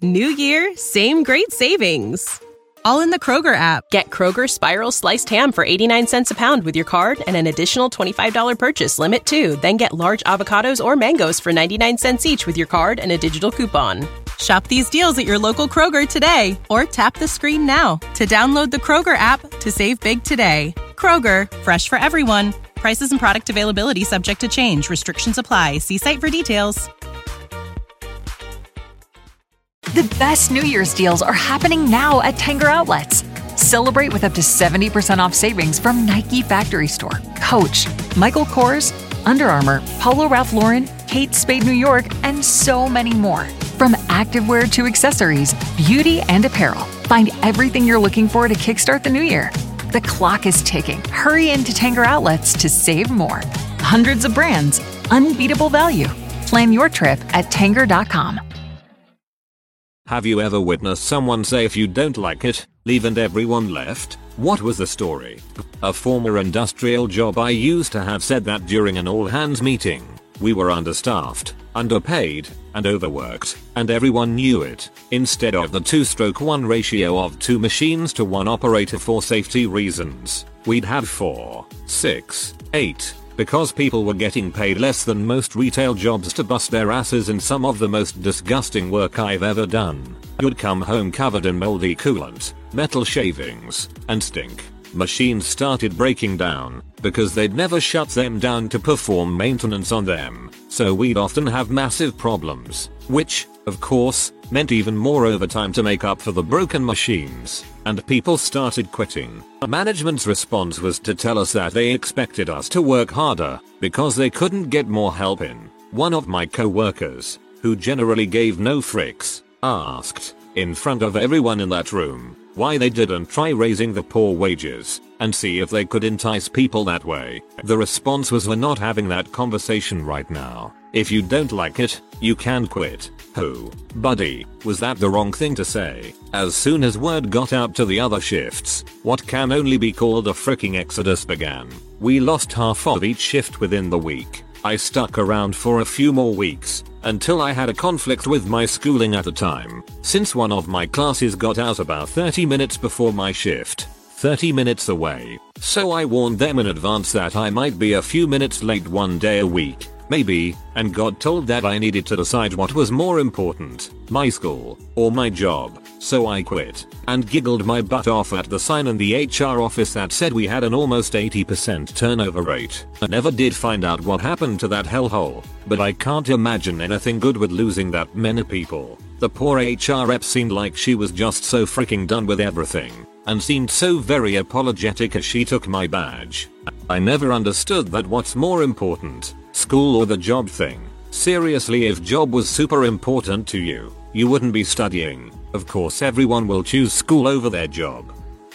New year, same great savings. All in the Kroger app. Get Kroger Spiral Sliced Ham for 89 cents a pound with your card and an additional $25 purchase limit too. Then get large avocados or mangoes for 99 cents each with your card and a digital coupon. Shop these deals at your local Kroger today or tap the screen now to download the Kroger app to save big today. Kroger, fresh for everyone. Prices and product availability subject to change. Restrictions apply. See site for details. The best New Year's deals are happening now at Tanger Outlets. Celebrate with up to 70% off savings from Nike Factory Store, Coach, Michael Kors, Under Armour, Polo Ralph Lauren, Kate Spade New York, and so many more. From activewear to accessories, beauty and apparel, find everything you're looking for to kickstart the new year. The clock is ticking. Hurry into Tanger Outlets to save more. Hundreds of brands, unbeatable value. Plan your trip at Tanger.com. Have you ever witnessed someone say if you don't like it, leave and everyone left? What was the story? A former industrial job I used to have said that during an all-hands meeting. We were understaffed, underpaid, and overworked, and everyone knew it. Instead of the 2:1 ratio of 2 machines to 1 operator for safety reasons, we'd have 4, 6, 8. Because people were getting paid less than most retail jobs to bust their asses in some of the most disgusting work I've ever done. You'd come home covered in moldy coolant, metal shavings, and stink. Machines started breaking down because they'd never shut them down to perform maintenance on them, so we'd often have massive problems, which, of course, meant even more overtime to make up for the broken machines, and people started quitting. Management's response was to tell us that they expected us to work harder because they couldn't get more help in. One of my co-workers, who generally gave no fricks, asked, in front of everyone in that room, why they didn't try raising the poor wages and see if they could entice people that way. The response was, we're not having that conversation right now. If you don't like it, you can quit. Who, buddy, was that the wrong thing to say? As soon as word got out to the other shifts, what can only be called a freaking exodus began. We lost half of each shift within the week. I stuck around for a few more weeks, until I had a conflict with my schooling at the time, since one of my classes got out about 30 minutes before my shift, 30 minutes away, so I warned them in advance that I might be a few minutes late one day a week, maybe, and got told that I needed to decide what was more important, my school, or my job, so I quit, and giggled my butt off at the sign in the HR office that said we had an almost 80% turnover rate. I never did find out what happened to that hellhole, but I can't imagine anything good with losing that many people. The poor HR rep seemed like she was just so freaking done with everything, and seemed so very apologetic as she took my badge. I never understood that what's more important, school or the job thing. Seriously, if job was super important to you, you wouldn't be studying. Of course everyone will choose school over their job.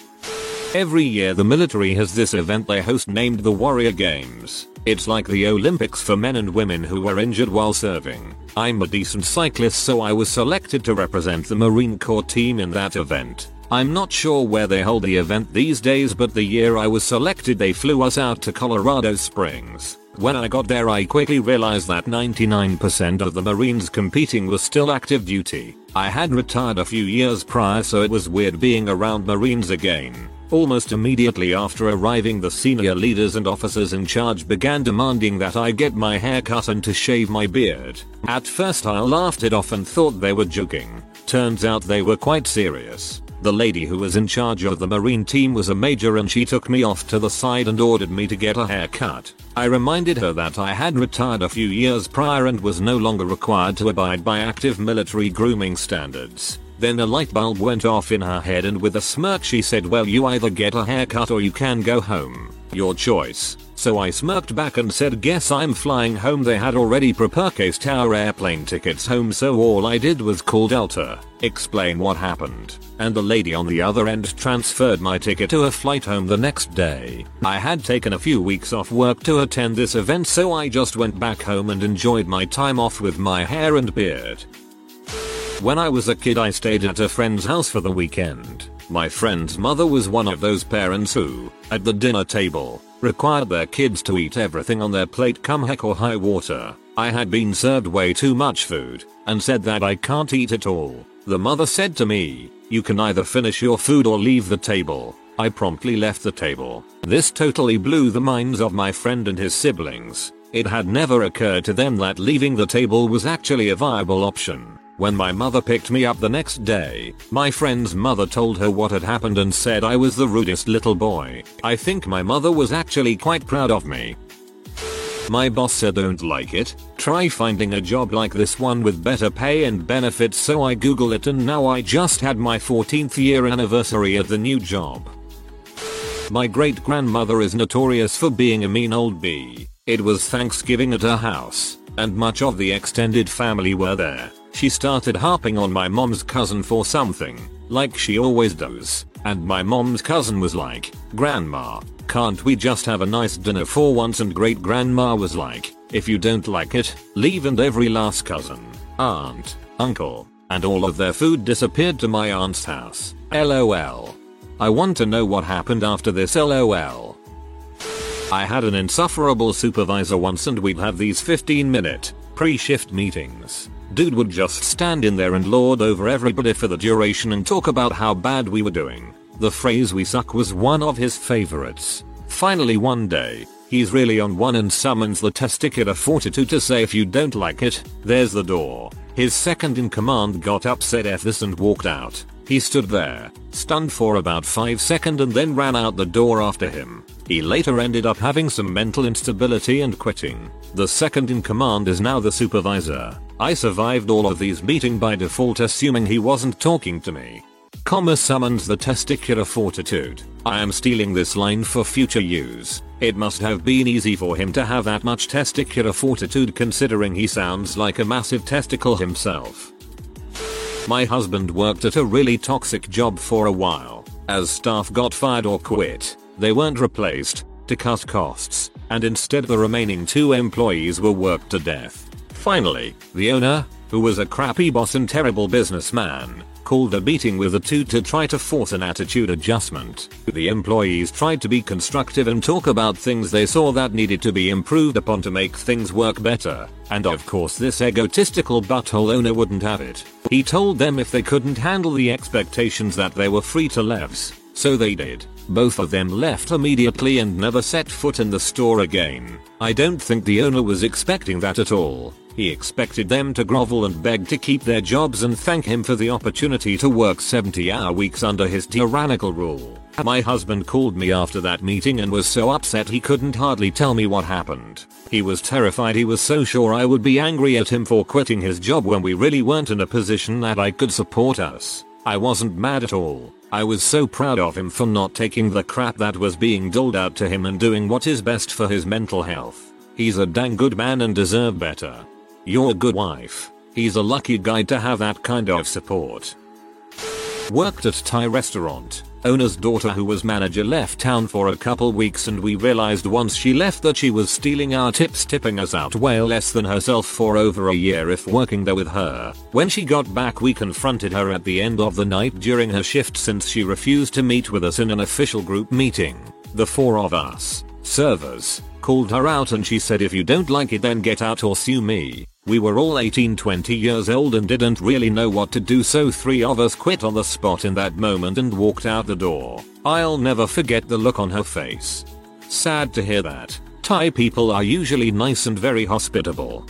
Every year the military has this event they host named the Warrior Games. It's like the Olympics for men and women who were injured while serving. I'm a decent cyclist, so I was selected to represent the Marine Corps team in that event. I'm not sure where they hold the event these days, but the year I was selected they flew us out to Colorado Springs. When I got there I quickly realized that 99% of the Marines competing was still active duty. I had retired a few years prior, so it was weird being around Marines again. Almost immediately after arriving, the senior leaders and officers in charge began demanding that I get my hair cut and to shave my beard. At first I laughed it off and thought they were joking. Turns out they were quite serious. The lady who was in charge of the Marine team was a major, and she took me off to the side and ordered me to get a haircut. I reminded her that I had retired a few years prior and was no longer required to abide by active military grooming standards. Then a light bulb went off in her head, and with a smirk she said, well, you either get a haircut or you can go home. Your choice. So I smirked back and said, guess I'm flying home. They had already purchased our airplane tickets home, so all I did was call Delta, explain what happened, and the lady on the other end transferred my ticket to a flight home the next day. I had taken a few weeks off work to attend this event, so I just went back home and enjoyed my time off with my hair and beard. When I was a kid I stayed at a friend's house for the weekend. My friend's mother was one of those parents who, at the dinner table, required their kids to eat everything on their plate come heck or high water. I had been served way too much food, and said that I can't eat it all. The mother said to me, "You can either finish your food or leave the table." I promptly left the table. This totally blew the minds of my friend and his siblings. It had never occurred to them that leaving the table was actually a viable option. When my mother picked me up the next day, my friend's mother told her what had happened and said I was the rudest little boy. I think my mother was actually quite proud of me. My boss said, "Don't like it? Try finding a job like this one with better pay and benefits." So I googled it, and now I just had my 14th year anniversary at the new job. My great grandmother is notorious for being a mean old bee. It was Thanksgiving at her house, and much of the extended family were there. She started harping on my mom's cousin for something, like she always does, and my mom's cousin was like, "Grandma, can't we just have a nice dinner for once?" And great grandma was like, "If you don't like it, leave." And every last cousin, aunt, uncle, and all of their food disappeared to my aunt's house. LOL. I want to know what happened after this. LOL. I had an insufferable supervisor once, and we'd have these 15-minute pre-shift meetings. Dude would just stand in there and lord over everybody for the duration and talk about how bad we were doing. The phrase "we suck" was one of his favorites. Finally one day, he's really on one and summons the testicular fortitude to say, "If you don't like it, there's the door." His second in command got upset "F this" and walked out. He stood there, stunned for about 5 seconds, and then ran out the door after him. He later ended up having some mental instability and quitting. The second in command is now the supervisor. I survived all of these meetings by default, assuming he wasn't talking to me. Summons the testicular fortitude. I am stealing this line for future use. It must have been easy for him to have that much testicular fortitude, considering he sounds like a massive testicle himself. My husband worked at a really toxic job for a while. As staff got fired or quit, they weren't replaced to cut costs, and instead the remaining 2 employees were worked to death. Finally, the owner, who was a crappy boss and terrible businessman, called a meeting with the 2 to try to force an attitude adjustment. The employees tried to be constructive and talk about things they saw that needed to be improved upon to make things work better, and of course this egotistical butthole owner wouldn't have it. He told them if they couldn't handle the expectations that they were free to leave, so they did. Both of them left immediately and never set foot in the store again. I don't think the owner was expecting that at all. He expected them to grovel and beg to keep their jobs and thank him for the opportunity to work 70-hour weeks under his tyrannical rule. My husband called me after that meeting and was so upset he couldn't hardly tell me what happened. He was terrified. He was so sure I would be angry at him for quitting his job when we really weren't in a position that I could support us. I wasn't mad at all. I was so proud of him for not taking the crap that was being doled out to him and doing what is best for his mental health. He's a dang good man and deserves better. You're a good wife. He's a lucky guy to have that kind of support. Worked at Thai restaurant. Owner's daughter, who was manager, left town for a couple weeks, and we realized once she left that she was stealing our tips, tipping us out way less than herself for over a year if working there with her. When she got back, we confronted her at the end of the night during her shift since she refused to meet with us in an official group meeting. The 4 of us, servers, called her out and she said, "If you don't like it, then get out or sue me." We were all 18-20 years old and didn't really know what to do, so 3 of us quit on the spot in that moment and walked out the door. I'll never forget the look on her face. Sad to hear that. Thai people are usually nice and very hospitable.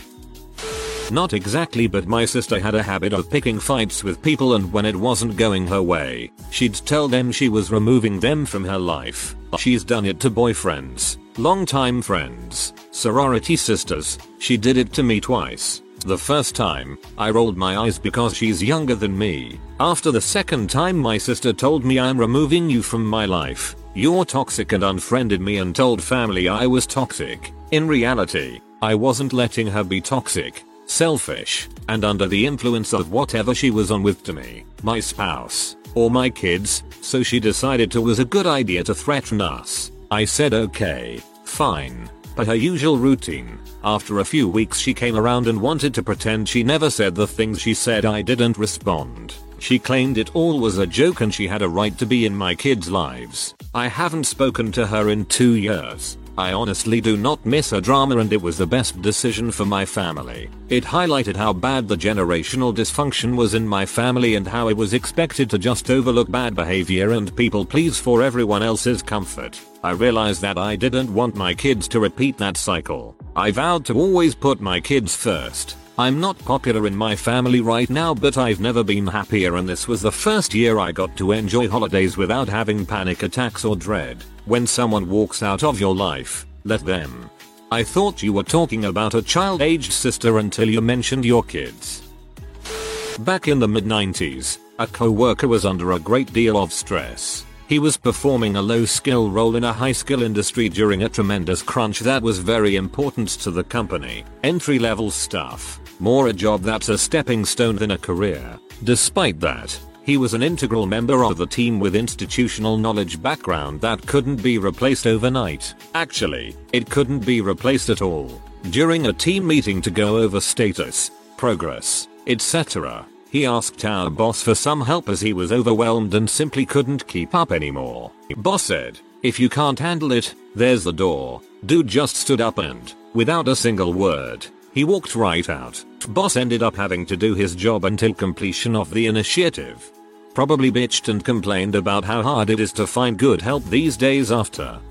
Not exactly, but my sister had a habit of picking fights with people, and when it wasn't going her way, she'd tell them she was removing them from her life. She's done it to boyfriends, longtime friends, sorority sisters. She did it to me twice. The first time, I rolled my eyes because she's younger than me. After the second time, my sister told me, "I'm removing you from my life. You're toxic," and unfriended me and told family I was toxic. In reality, I wasn't letting her be toxic, selfish, and under the influence of whatever she was on with to me, my spouse, or my kids, so she decided it was a good idea to threaten us. I said okay, fine. Per her usual routine, after a few weeks she came around and wanted to pretend she never said the things she said. I didn't respond. She claimed it all was a joke and she had a right to be in my kids' lives. I haven't spoken to her in 2 years. I honestly do not miss a drama, and it was the best decision for my family. It highlighted how bad the generational dysfunction was in my family and how I was expected to just overlook bad behavior and people please for everyone else's comfort. I realized that I didn't want my kids to repeat that cycle. I vowed to always put my kids first. I'm not popular in my family right now, but I've never been happier, and this was the first year I got to enjoy holidays without having panic attacks or dread. When someone walks out of your life, let them. I thought you were talking about a child-aged sister until you mentioned your kids. Back in the mid-90s, a co-worker was under a great deal of stress. He was performing a low-skill role in a high-skill industry during a tremendous crunch that was very important to the company. Entry-level stuff. More a job that's a stepping stone than a career. Despite that, he was an integral member of the team with institutional knowledge background that couldn't be replaced overnight. Actually, it couldn't be replaced at all. During a team meeting to go over status, progress, etc., he asked our boss for some help as he was overwhelmed and simply couldn't keep up anymore. Boss said, "If you can't handle it, there's the door." Dude just stood up and, without a single word, he walked right out. Boss ended up having to do his job until completion of the initiative. Probably bitched and complained about how hard it is to find good help these days after.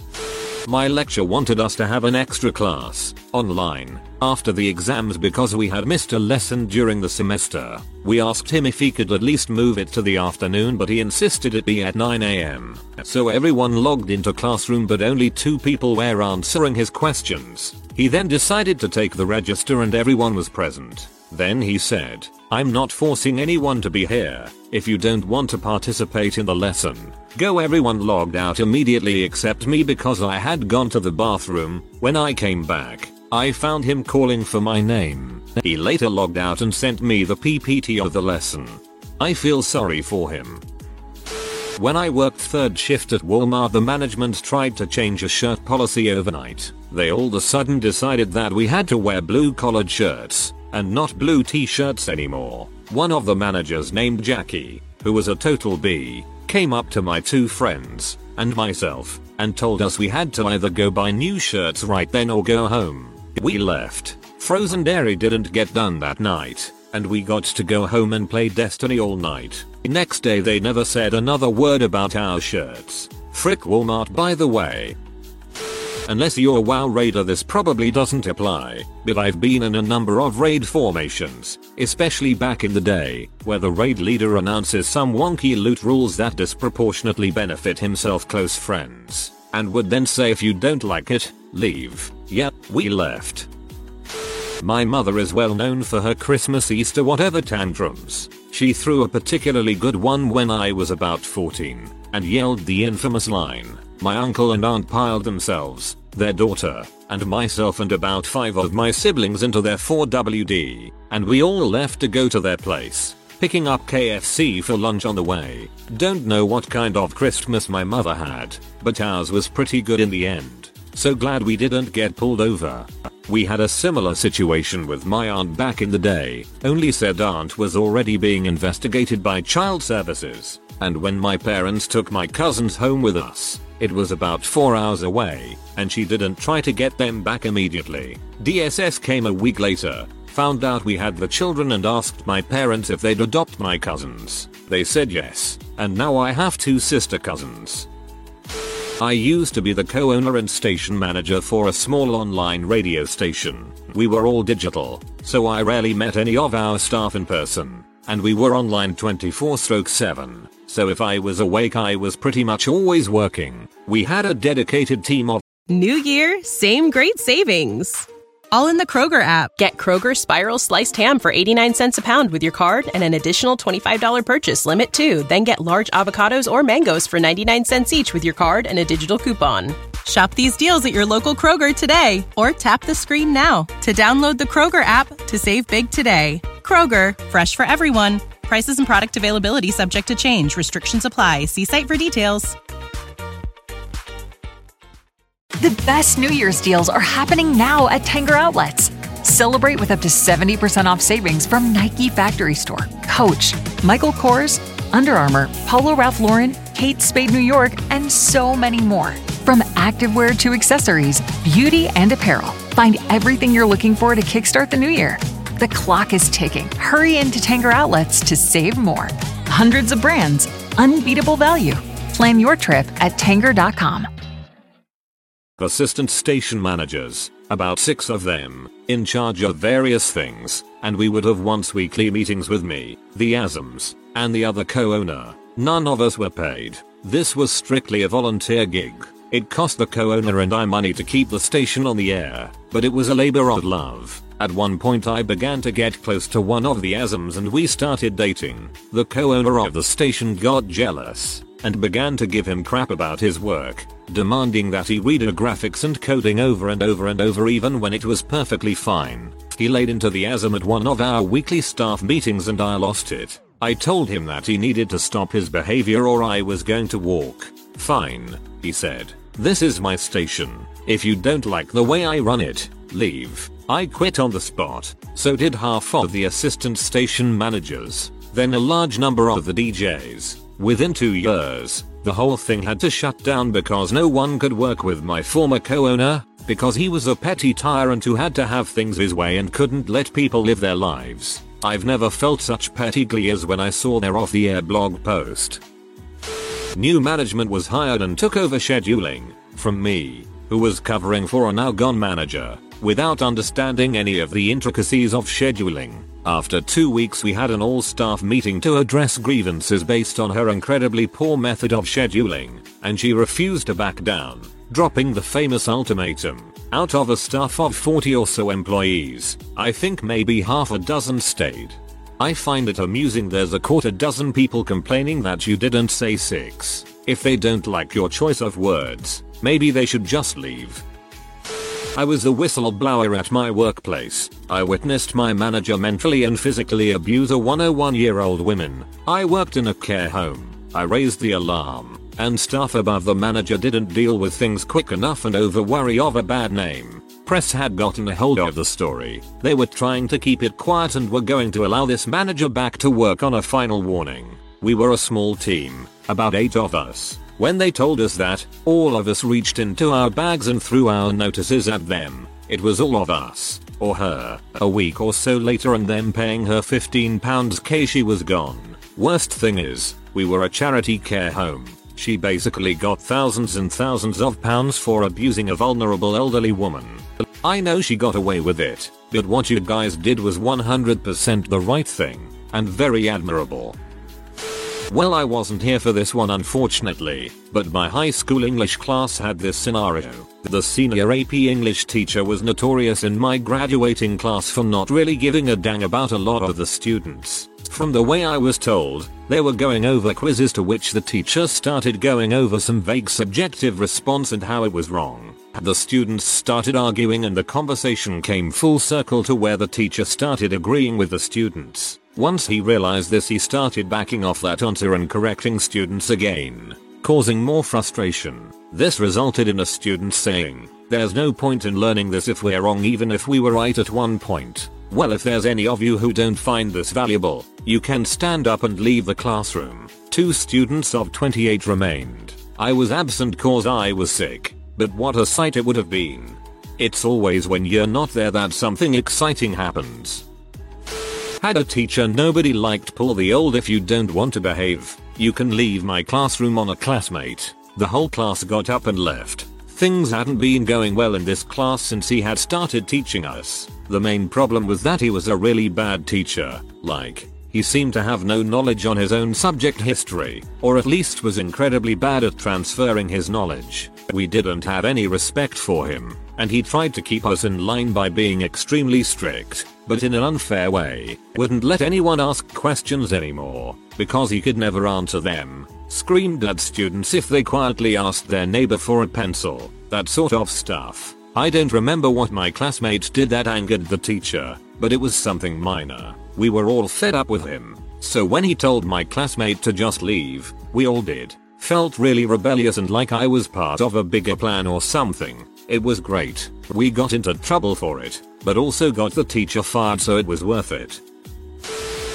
My lecturer wanted us to have an extra class, online, after the exams because we had missed a lesson during the semester. We asked him if he could at least move it to the afternoon, but he insisted it be at 9 AM. So everyone logged into classroom, but only 2 people were answering his questions. He then decided to take the register and everyone was present. Then he said, "I'm not forcing anyone to be here. If you don't want to participate in the lesson, go." Everyone logged out immediately except me because I had gone to the bathroom. When I came back, I found him calling for my name. He later logged out and sent me the PPT of the lesson. I feel sorry for him. When I worked third shift at Walmart, the management tried to change a shirt policy overnight. They all of a sudden decided that we had to wear blue collared shirts and not blue t-shirts anymore. One of the managers named Jackie, who was a total B, came up to my 2 friends and myself and told us we had to either go buy new shirts right then or go home. We left. Frozen Dairy didn't get done that night, and we got to go home and play Destiny all night. Next day they never said another word about our shirts. Frick Walmart, by the way. Unless you're a WoW raider, this probably doesn't apply, but I've been in a number of raid formations, especially back in the day, where the raid leader announces some wonky loot rules that disproportionately benefit himself close friends, and would then say if you don't like it, leave. Yep, we left. My mother is well known for her Christmas, Easter, whatever tantrums. She threw a particularly good one when I was about 14, and yelled the infamous line, "My uncle and aunt piled themselves, their daughter, and myself and about 5 of my siblings into their 4WD, and we all left to go to their place, picking up KFC for lunch on the way." Don't know what kind of Christmas my mother had, but ours was pretty good in the end. So glad we didn't get pulled over. We had a similar situation with my aunt back in the day, only said aunt was already being investigated by child services, and when my parents took my cousins home with us, it was about 4 hours away, and she didn't try to get them back immediately. DSS came a week later, found out we had the children and asked my parents if they'd adopt my cousins. They said yes, and now I have 2 sister cousins. I used to be the co-owner and station manager for a small online radio station. We were all digital, so I rarely met any of our staff in person, and we were online 24/7, so if I was awake I was pretty much always working. We had a dedicated team of New year, same great savings. All in the Kroger app. Get Kroger Spiral Sliced Ham for 89 cents a pound with your card and an additional $25 purchase limit too. Then get large avocados or mangoes for 99 cents each with your card and a digital coupon. Shop these deals at your local Kroger today or tap the screen now to download the Kroger app to save big today. Kroger, fresh for everyone. Prices and product availability subject to change. Restrictions apply. See site for details. The best New Year's deals are happening now at Tanger Outlets. Celebrate with up to 70% off savings from Nike Factory Store, Coach, Michael Kors, Under Armour, Polo Ralph Lauren, Kate Spade New York, and so many more. From activewear to accessories, beauty and apparel, find everything you're looking for to kickstart the new year. The clock is ticking. Hurry into Tanger Outlets to save more. Hundreds of brands, unbeatable value. Plan your trip at Tanger.com. Assistant station managers, about 6 of them, in charge of various things, and we would have once-weekly meetings with me, the ASMs, and the other co-owner. None of us were paid. This was strictly a volunteer gig. It cost the co-owner and I money to keep the station on the air, but it was a labor of love. At one point I began to get close to one of the ASMs and we started dating. The co-owner of the station got jealous and began to give him crap about his work, demanding that he redo graphics and coding over and over and over even when it was perfectly fine. He laid into the ASM at one of our weekly staff meetings and I lost it. I told him that he needed to stop his behavior or I was going to walk. Fine, he said. This is my station. If you don't like the way I run it, leave. I quit on the spot. So did half of the assistant station managers. Then a large number of the DJs. Within 2 years, the whole thing had to shut down because no one could work with my former co-owner, because he was a petty tyrant who had to have things his way and couldn't let people live their lives. I've never felt such petty glee as when I saw their off-the-air blog post. New management was hired and took over scheduling from me, who was covering for a now gone manager, without understanding any of the intricacies of scheduling. After 2 weeks we had an all-staff meeting to address grievances based on her incredibly poor method of scheduling, and she refused to back down, dropping the famous ultimatum. Out of a staff of 40 or so employees, I think maybe half a dozen stayed. I find it amusing there's a quarter dozen people complaining that you didn't say 6. If they don't like your choice of words, maybe they should just leave. I was a whistleblower at my workplace. I witnessed my manager mentally and physically abuse a 101-year-old woman. I worked in a care home. I raised the alarm, and staff above the manager didn't deal with things quick enough and over worry of a bad name. Press had gotten a hold of the story. They were trying to keep it quiet and were going to allow this manager back to work on a final warning. We were a small team, about 8 of us. When they told us that, all of us reached into our bags and threw our notices at them. It was all of us, or her, a week or so later and them paying her £15k she was gone. Worst thing is, we were a charity care home. She basically got thousands and thousands of pounds for abusing a vulnerable elderly woman. I know she got away with it, but what you guys did was 100% the right thing, and very admirable. Well, I wasn't here for this one unfortunately, but my high school English class had this scenario. The senior AP English teacher was notorious in my graduating class for not really giving a dang about a lot of the students. From the way I was told, they were going over quizzes to which the teacher started going over some vague subjective response and how it was wrong. The students started arguing and the conversation came full circle to where the teacher started agreeing with the students. Once he realized this, he started backing off that answer and correcting students again, causing more frustration. This resulted in a student saying, "There's no point in learning this if we're wrong even if we were right at one point." Well, if there's any of you who don't find this valuable, you can stand up and leave the classroom. 2 students of 28 remained. I was absent cause I was sick, but what a sight it would have been. It's always when you're not there that something exciting happens. Had a teacher nobody liked pull the old "if you don't want to behave, you can leave my classroom" on a classmate. The whole class got up and left. Things hadn't been going well in this class since he had started teaching us. The main problem was that he was a really bad teacher. He seemed to have no knowledge on his own subject history, or at least was incredibly bad at transferring his knowledge. We didn't have any respect for him, and he tried to keep us in line by being extremely strict, but in an unfair way. Wouldn't let anyone ask questions anymore, because he could never answer them. Screamed at students if they quietly asked their neighbor for a pencil, that sort of stuff. I don't remember what my classmate did that angered the teacher, but it was something minor. We were all fed up with him, so when he told my classmate to just leave, we all did. Felt really rebellious and like I was part of a bigger plan or something. It was great. We got into trouble for it, but also got the teacher fired, so it was worth it.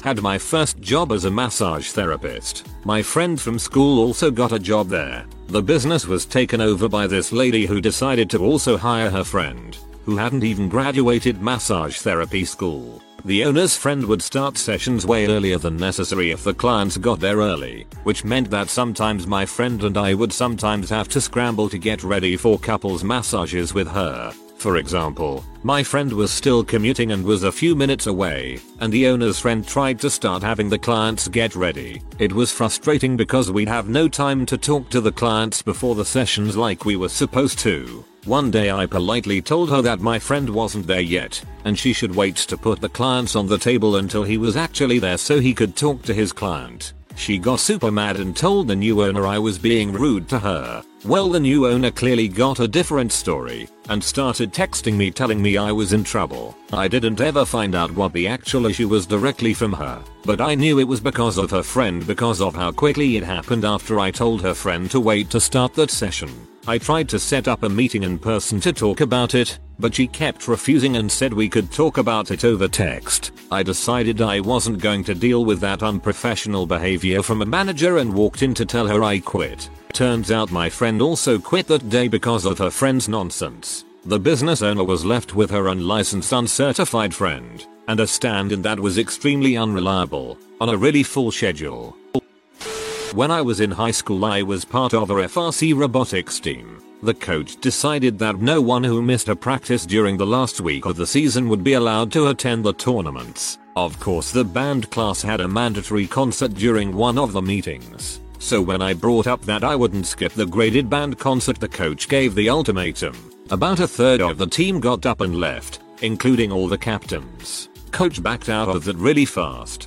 Had my first job as a massage therapist. My friend from school also got a job there. The business was taken over by this lady who decided to also hire her friend, who hadn't even graduated massage therapy school. The owner's friend would start sessions way earlier than necessary if the clients got there early, which meant that sometimes my friend and I would sometimes have to scramble to get ready for couples massages with her. For example, my friend was still commuting and was a few minutes away, and the owner's friend tried to start having the clients get ready. It was frustrating because we'd have no time to talk to the clients before the sessions like we were supposed to. One day I politely told her that my friend wasn't there yet, and she should wait to put the clients on the table until he was actually there so he could talk to his client. She got super mad and told the new owner I was being rude to her. Well, the new owner clearly got a different story and started texting me telling me I was in trouble. I didn't ever find out what the actual issue was directly from her, but I knew it was because of her friend because of how quickly it happened after I told her friend to wait to start that session. I tried to set up a meeting in person to talk about it, but she kept refusing and said we could talk about it over text. I decided I wasn't going to deal with that unprofessional behavior from a manager and walked in to tell her I quit. Turns out my friend also quit that day because of her friend's nonsense. The business owner was left with her unlicensed uncertified friend, and a stand-in that was extremely unreliable, on a really full schedule. When I was in high school I was part of a FRC robotics team. The coach decided that no one who missed a practice during the last week of the season would be allowed to attend the tournaments. Of course the band class had a mandatory concert during one of the meetings. So when I brought up that I wouldn't skip the graded band concert, the coach gave the ultimatum. About a third of the team got up and left, including all the captains. Coach backed out of that really fast.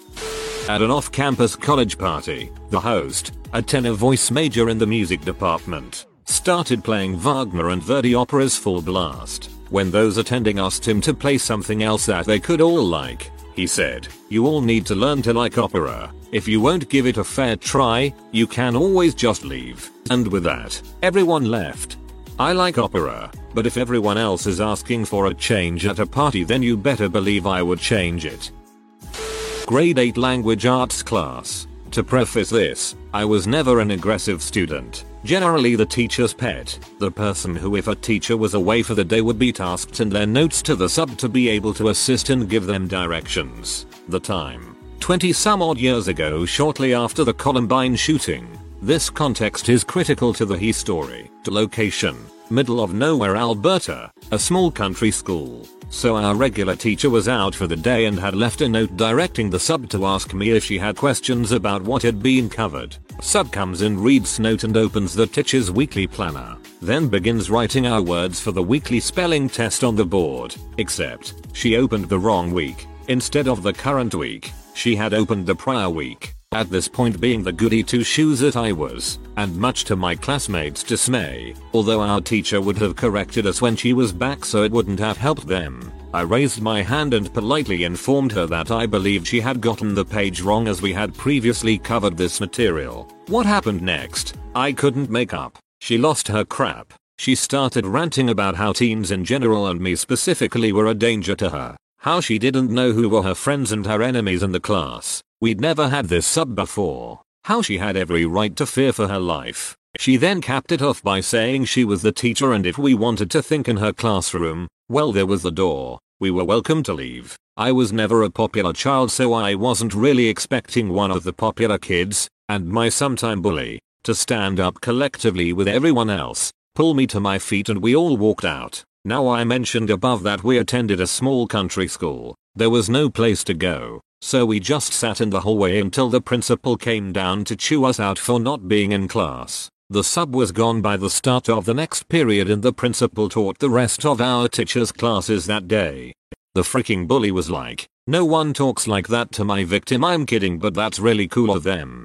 At an off-campus college party, the host, a tenor voice major in the music department, started playing Wagner and Verdi operas full blast. When those attending asked him to play something else that they could all like, he said, "You all need to learn to like opera. If you won't give it a fair try, you can always just leave." And with that, everyone left. I like opera, but if everyone else is asking for a change at a party, then you better believe I would change it. Grade 8 language arts class. To preface this, I was never an aggressive student, generally the teacher's pet, the person who if a teacher was away for the day would be tasked send their notes to the sub to be able to assist and give them directions. The time, 20 some odd years ago, shortly after the Columbine shooting. This context is critical to the story. The location, middle of nowhere Alberta, a small country school. So our regular teacher was out for the day and had left a note directing the sub to ask me if she had questions about what had been covered. Sub comes in, reads note and opens the teacher's weekly planner. Then begins writing our words for the weekly spelling test on the board. Except, she opened the wrong week. Instead of the current week, she had opened the prior week. At this point, being the goody two shoes that I was, and much to my classmates' dismay, although our teacher would have corrected us when she was back so it wouldn't have helped them, I raised my hand and politely informed her that I believed she had gotten the page wrong as we had previously covered this material. What happened next, I couldn't make up. She lost her crap. She started ranting about how teens in general and me specifically were a danger to her. How she didn't know who were her friends and her enemies in the class. We'd never had this sub before. How she had every right to fear for her life. She then capped it off by saying she was the teacher and if we wanted to think in her classroom, well, there was the door. We were welcome to leave. I was never a popular child, so I wasn't really expecting one of the popular kids, and my sometime bully, to stand up collectively with everyone else, pull me to my feet, and we all walked out. Now, I mentioned above that we attended a small country school. There was no place to go. So we just sat in the hallway until the principal came down to chew us out for not being in class. The sub was gone by the start of the next period and the principal taught the rest of our teachers' classes that day. The freaking bully was like, "No one talks like that to my victim." I'm kidding, but that's really cool of them.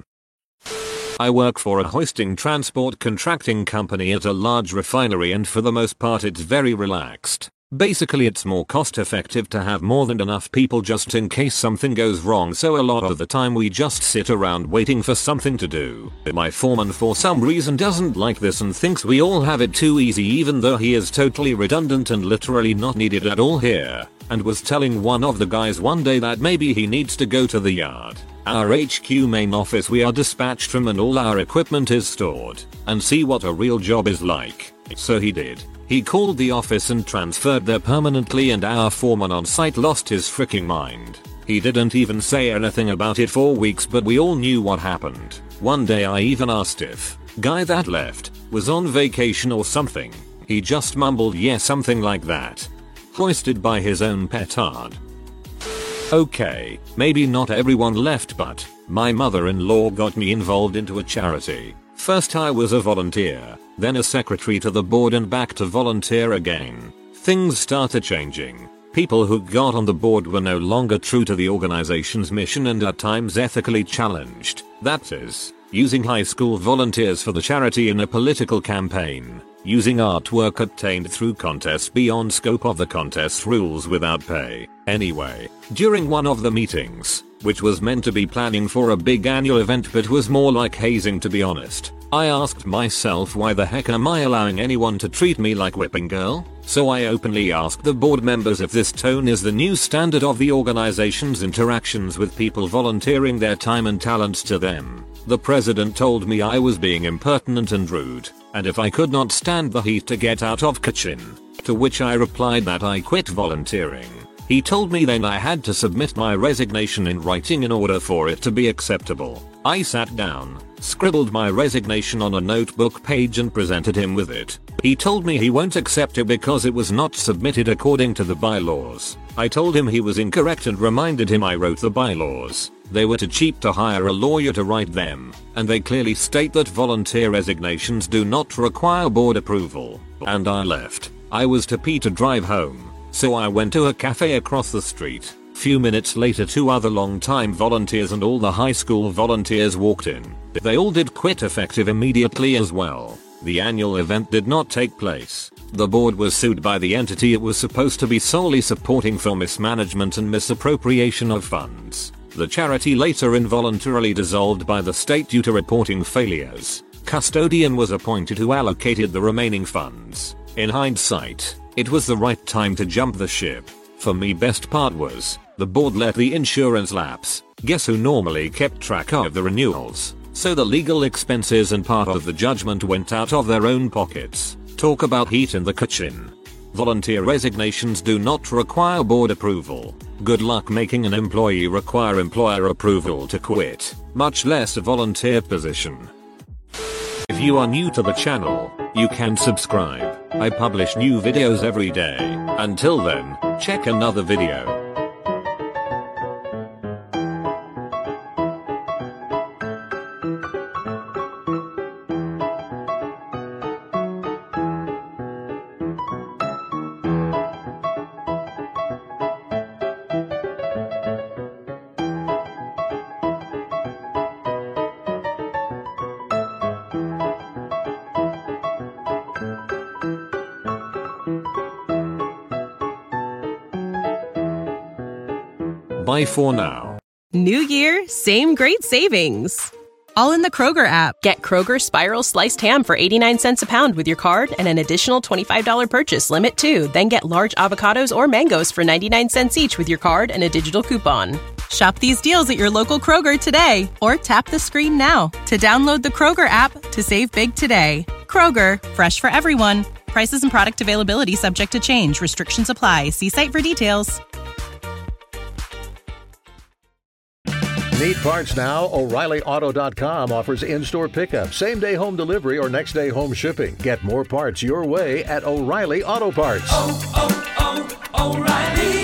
I work for a hoisting transport contracting company at a large refinery, and for the most part it's very relaxed. Basically, it's more cost effective to have more than enough people just in case something goes wrong, so a lot of the time we just sit around waiting for something to do. My foreman for some reason doesn't like this and thinks we all have it too easy, even though he is totally redundant and literally not needed at all here, and was telling one of the guys one day that maybe he needs to go to the yard, our HQ main office we are dispatched from and all our equipment is stored, and see what a real job is like. So he did. He called the office and transferred there permanently, and our foreman on site lost his freaking mind. He didn't even say anything about it for weeks, but we all knew what happened. One day I even asked if guy that left was on vacation or something. He just mumbled yeah, something like that. Hoisted by his own petard. Okay, maybe not everyone left, but my mother-in-law got me involved into a charity. First I was a volunteer, then a secretary to the board and back to volunteer again. Things started changing. People who got on the board were no longer true to the organization's mission and at times ethically challenged. That is, using high school volunteers for the charity in a political campaign, using artwork obtained through contests beyond scope of the contest rules without pay. Anyway, during one of the meetings, which was meant to be planning for a big annual event but was more like hazing to be honest, I asked myself, why the heck am I allowing anyone to treat me like whipping girl? So I openly asked the board members if this tone is the new standard of the organization's interactions with people volunteering their time and talents to them. The president told me I was being impertinent and rude, and if I could not stand the heat to get out of kitchen, to which I replied that I quit volunteering. He told me then I had to submit my resignation in writing in order for it to be acceptable. I sat down, scribbled my resignation on a notebook page and presented him with it. He told me he won't accept it because it was not submitted according to the bylaws. I told him he was incorrect and reminded him I wrote the bylaws. They were too cheap to hire a lawyer to write them, and they clearly state that volunteer resignations do not require board approval. And I left. I was too pee to drive home, so I went to a cafe across the street. Few minutes later 2 other long-time volunteers and all the high school volunteers walked in. They all did quit effective immediately as well. The annual event did not take place. The board was sued by the entity it was supposed to be solely supporting for mismanagement and misappropriation of funds. The charity later involuntarily dissolved by the state due to reporting failures. Custodian was appointed who allocated the remaining funds. In hindsight, it was the right time to jump the ship. For me, best part was, the board let the insurance lapse. Guess who normally kept track of the renewals? So the legal expenses and part of the judgment went out of their own pockets. Talk about heat in the kitchen. Volunteer resignations do not require board approval. Good luck making an employee require employer approval to quit, much less a volunteer position. If you are new to the channel, you can subscribe. I publish new videos every day. Until then, check another video. Bye for now. New year, same great savings. All in the Kroger app. Get Kroger Spiral Sliced Ham for 89 cents a pound with your card and an additional $25 purchase limit too. Then get large avocados or mangoes for 99 cents each with your card and a digital coupon. Shop these deals at your local Kroger today or tap the screen now to download the Kroger app to save big today. Kroger, fresh for everyone. Prices and product availability subject to change. Restrictions apply. See site for details. Need parts now? O'ReillyAuto.com offers in-store pickup, same-day home delivery, or next-day home shipping. Get more parts your way at O'Reilly Auto Parts. Oh, oh, oh, O'Reilly